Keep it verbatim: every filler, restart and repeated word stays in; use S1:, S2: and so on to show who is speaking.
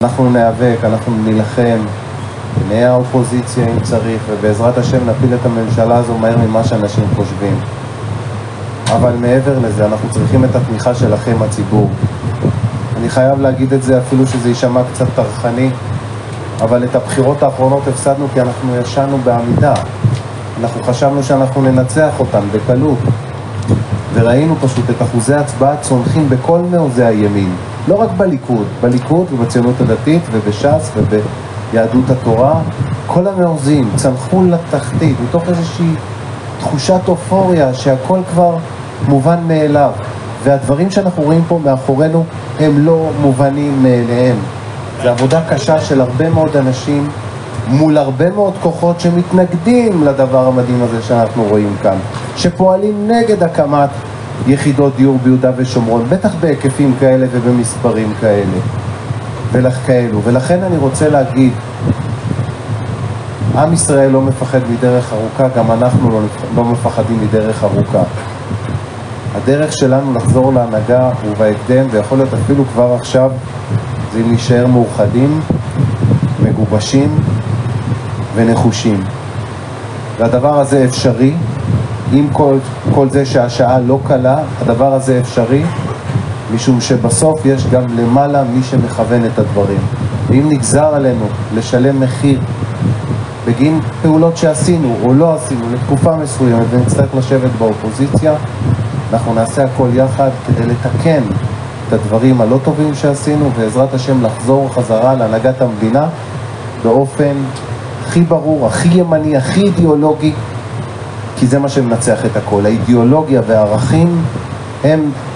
S1: אנחנו נאבק, אנחנו נלחם, נהיה האופוזיציה אם צריך, ובעזרת השם נפיל את הממשלה הזו מהר ממה שאנשים חושבים. אבל מעבר לזה, אנחנו צריכים את התמיכה שלכם, הציבור. אני חייב להגיד את זה אפילו שזה יישמע קצת טרחני, אבל את הבחירות האחרונות הפסדנו כי אנחנו ישנו בעמידה. אנחנו חשבנו שאנחנו ננצח אותן בקלות, וראינו פשוט את אחוזי ההצבעה צונחים בכל מעוזי הימין. לא רק בליכוד, בליכוד ובציונות הדתית ובש"ס וביהדות התורה, כל המעוזים צנחו לתחתית, מתוך איזושהי תחושת אופוריה שהכל כבר מובן מאליו. והדברים שאנחנו רואים פה מאחורינו הם לא מובנים מאליהם. זה עבודה קשה של הרבה מאוד אנשים מול הרבה מאוד כוחות שמתנגדים לדבר המדהים הזה שאנחנו רואים כאן, שפועלים נגד הקמת יחידות דיור ביהודה ושומרון, בטח בהיקפים כאלה ובמספרים כאלה ולך כאלו. ולכן אני רוצה להגיד, עם ישראל לא מפחד מדרך ארוכה, גם אנחנו לא, לא מפחדים מדרך ארוכה. הדרך שלנו לחזור להנהגה ובהקדם, ויכול להיות אפילו כבר עכשיו, זה אם נשאר מאוחדים, מגובשים ונחושים. והדבר הזה אפשרי, עם כל, כל זה שהשעה לא קלה, הדבר הזה אפשרי, משום שבסוף יש גם למעלה מי שמכוון את הדברים. ואם נגזר עלינו לשלם מחיר בגין פעולות שעשינו או לא עשינו לתקופה מסוימת ונצטרך לשבת באופוזיציה, אנחנו נעשה הכל יחד כדי לתקן את הדברים הלא טובים שעשינו, ועזרת השם לחזור חזרה להנהגת המדינה באופן הכי ברור, הכי ימני, הכי אידיאולוגי, כי זה מה שמנצח את הכל. האידיאולוגיה והערכים הם